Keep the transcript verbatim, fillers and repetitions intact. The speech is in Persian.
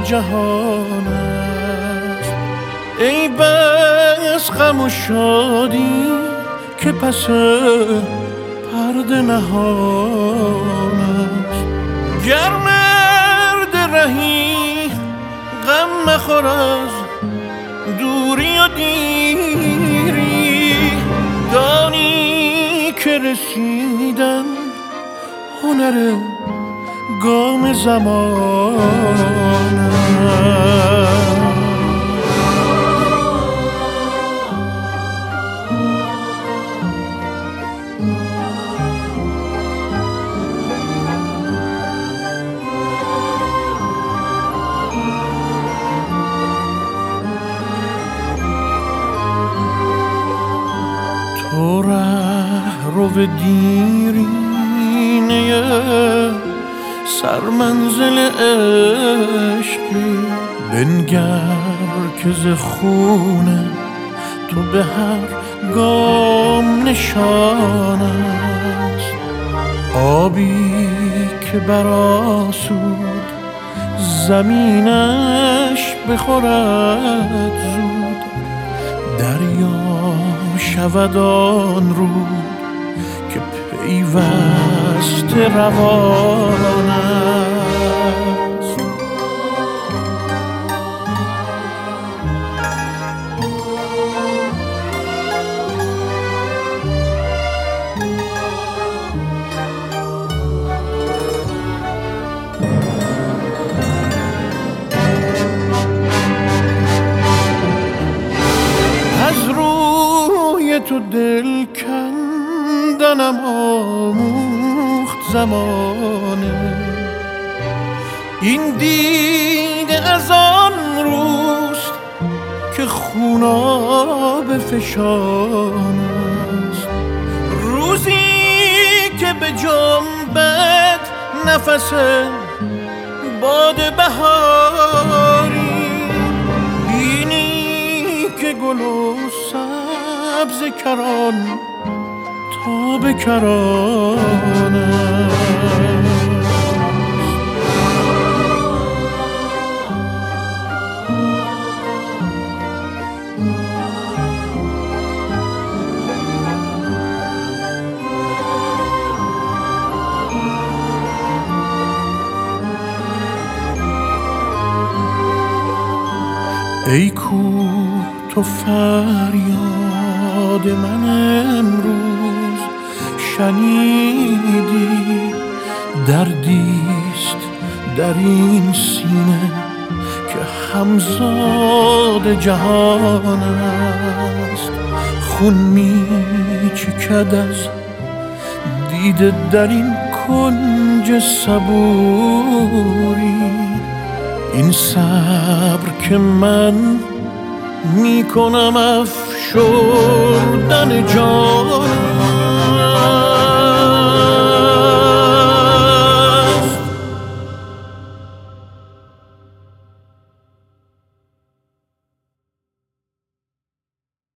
جهان است. ای بس غم و شادی که پس پرده نهان است. گر مرد رهی غم مخور از دوری و دیری، دانی که رسیدن هنر گام زمان است. تو ره رو دیرینه سرمنزل عشقی، بنگر که ز خونه تو به هر گام نشان است. آبی که برآسود زمینش بخورد زود، دریا شود آن رود که پیوسته روان است. از روی تو دل کندنم آموخت زمانه، این دیده از آن روست که خوناب فشان است. روزی که به جنبت نفس باد بهاری، بینی که گل و سبز کران تا به کران است. ای کوه تو فریاد من امروز شنیدی، دردیست در این سینه که همزاد جهان است. خون می چکد از دیده در این کنج صبوری، این صبر که من می کنم افشردن جان